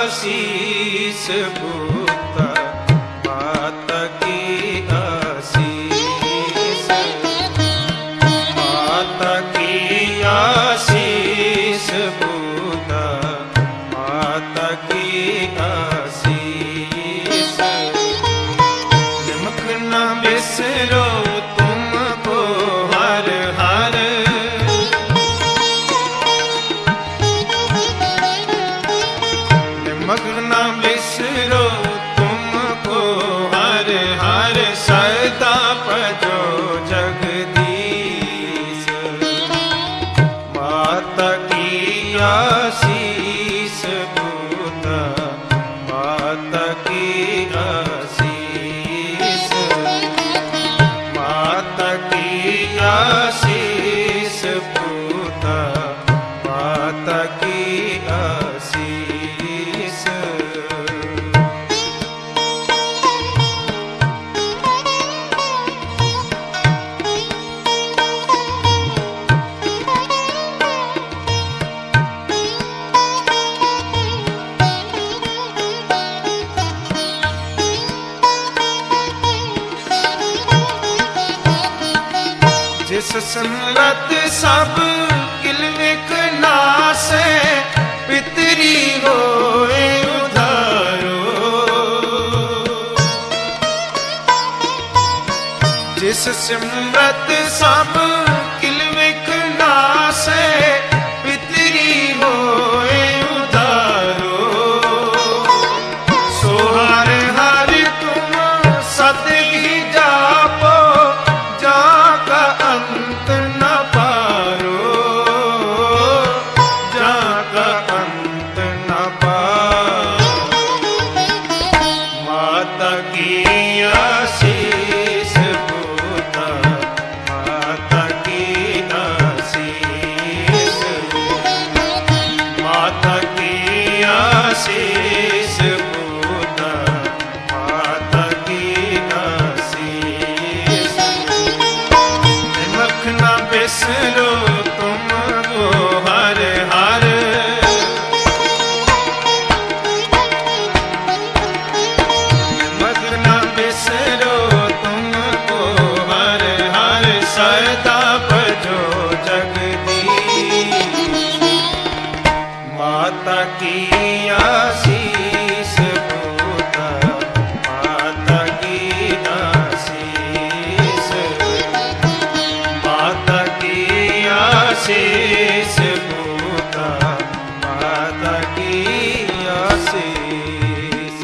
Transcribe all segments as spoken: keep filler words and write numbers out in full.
आशीष पूता माता की आशीष, माता की आशीष पूता माता की आशीष। निमक न बिसरो तुमको हर हर, निमक न बिसरो तुमको हर हर, सदा भजो जगदीश। माता की आशीष पूता माता की आशीष, माता की आशीष पूता माता की आशीष। जिस संगत सब किलविक नासे, पितरी होए उधारो। जिस सिमरत सब किलविक नासे, पितरी होए उधारो। सो हर हर तुम सत ही जापो, जाका अंत न पारो, जाका अंत न पारो। माता की आशीष पूता माता की आशीष, माता की आशीष पूता माता की आशीष। निमक न बिसरो तुमको हर हर, निमक न बिसरो तुमको हर हर, सदा भजो जगदीश। माता की आशीष पूता माता की आशीष, माता की आशीष पूता माता की आशीष।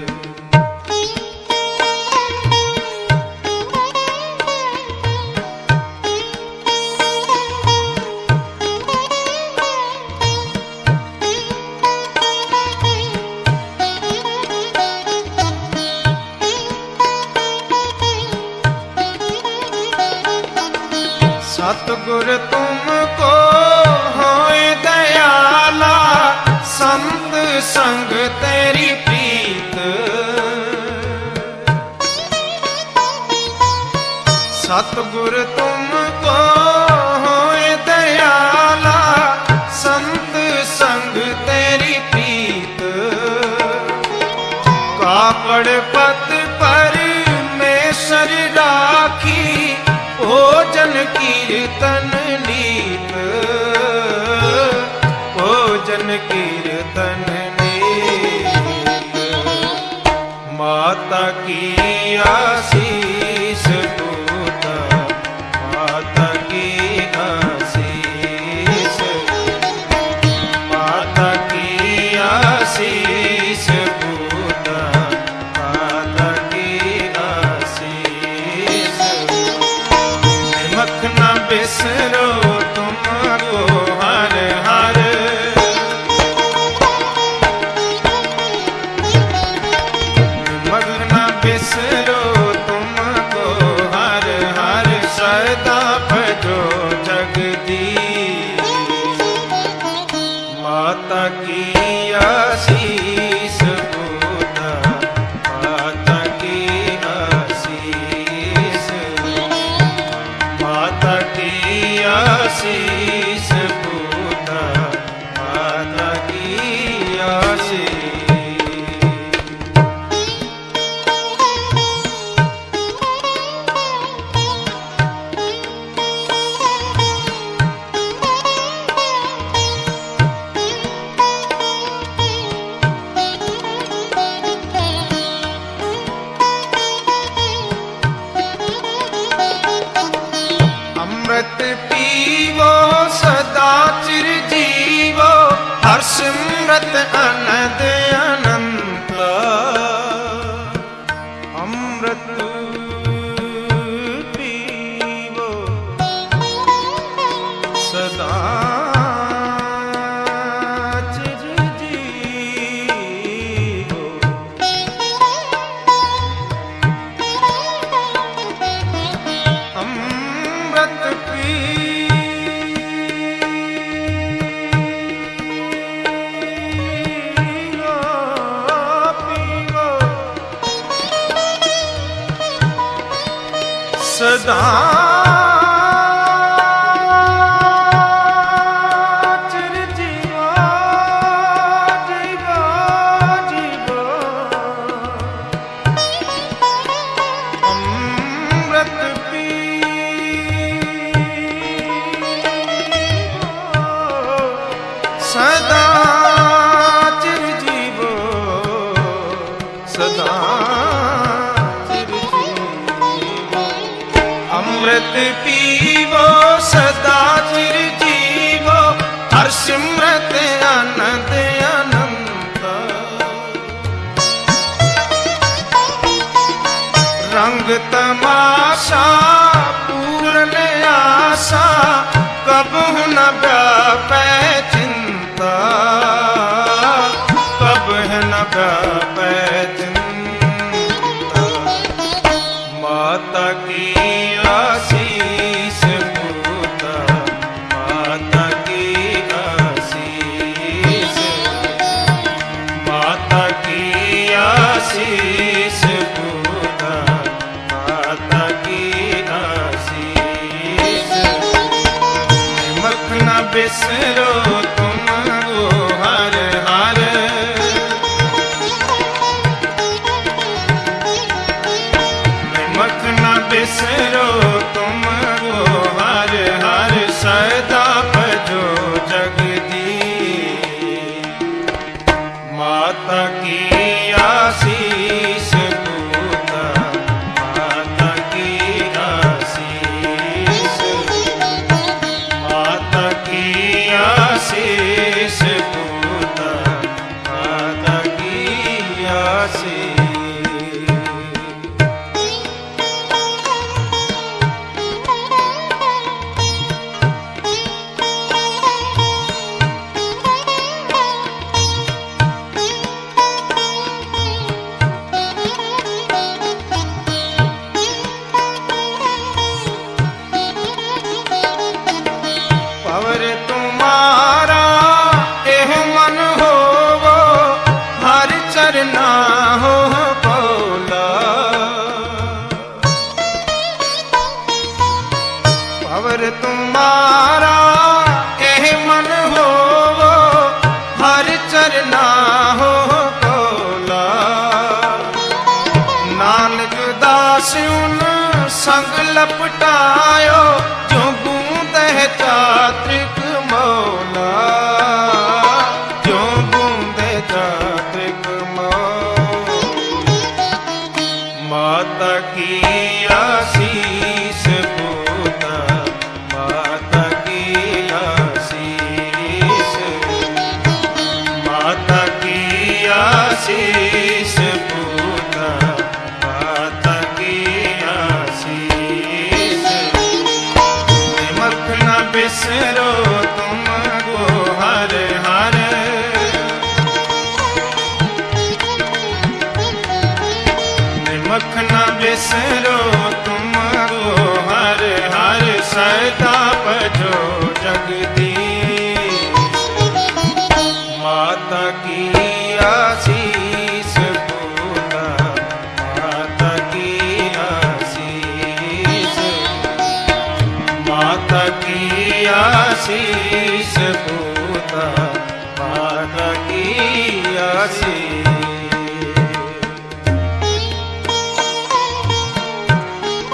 सतगुर तुमको होए दयाला, संत संग तेरी प्रीत। सतगुर तुमको होए दयाला, संत संग तेरी प्रीत। कापड़ पत पर मेसर राखी, भोजन कीर्तन नीत, भोजन कीर्तन नीत। माता की आशीष पूता माता की आशीष, माता की आशीष पूता माता की आशीष। निमक न बिसरो तुमको हर हर, निमक न बिसरो तुमको हर हर, सदा भजो जगदीश। माता की आशीष पूता माता की आशीष, माता की आशीष पूता माता की आशीष। सिमरत अनद अनंत अमृत पीवो सदा चिरजीवो। अमृत सदा चिरजीवा जीवा जीवा। अमृत पीवो सदा चिरजीवो सदा। अमृत पीवो सदा चिरजीवो हर सिमरत आनंद अनंत। रंग तमाशा पूर्ण आशा कबहु न व्यापै चिंता कबहु न व्यापै चिंता। माता की आशीष पूता माता की आशीष माता की आशीष पूता माता की आशीष। निमक न बिसरो तुम वो हर हर निमक न बिसरो तुम वो हर हर सदा भजो जगदीश। माता की आशीष पूता माता की आशीष माता की आशीष पूता माता की आशीष। पवर तुम्हारा एह मन होवो हर चरना हो बोला। पवर तुम्हारा एह मन होवो हर चरना हो बोला। नानक दास उन संग लपटायो जो चात्रिक मौला जो बूंदे चात्रिक मौला। माता की आशीष पूता माता की आशीष माता की आशीष पूता माता की आशीष। निमक न बिसरो तुम को हर हर निमक न बिसरो तुम को हर हर सदा भजो जगदीश। माता की आशीष पूता माता की आशीष माता की आशीष पूता माता की आशीष।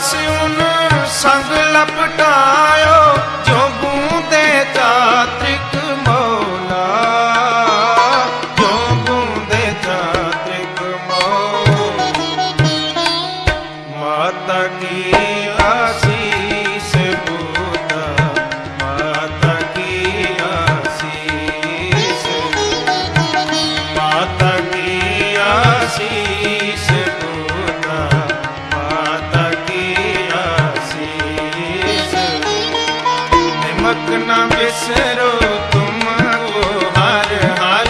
उन संग लपटायो जो बूंदे चात्रिक मौला, जो बूंदे चात्रिक मौला। माता की आशीष बूंदा, माता की आशीष, माता की आशीष बूंदा, माता की आशीष। निमक न बिसरो तुमको हर हर,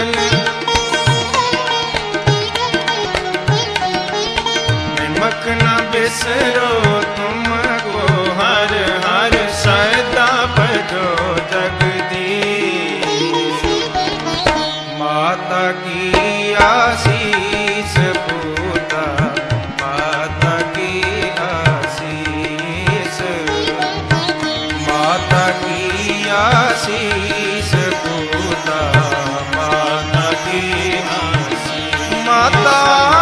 निमक न बिसरो तुमको हर हर। सदा बजो जगदीश, माता की आशीष बूंदा, माता की आशीष, माता की आशीष बूंदा, माता की आशीष। माता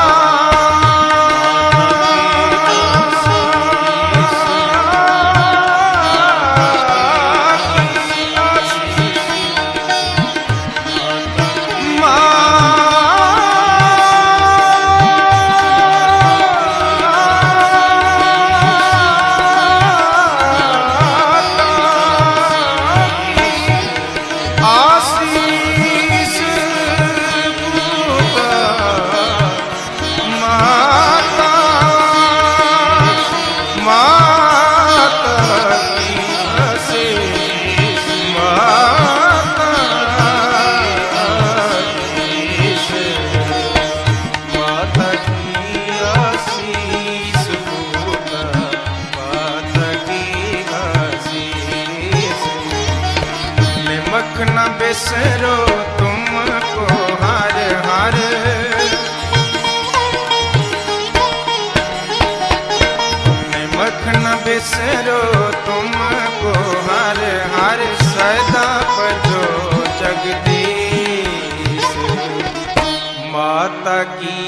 न बिसरो तुमको हर हर, निमक न बिसरो तुमको हर हर। सदा बजो जगदीश, माता की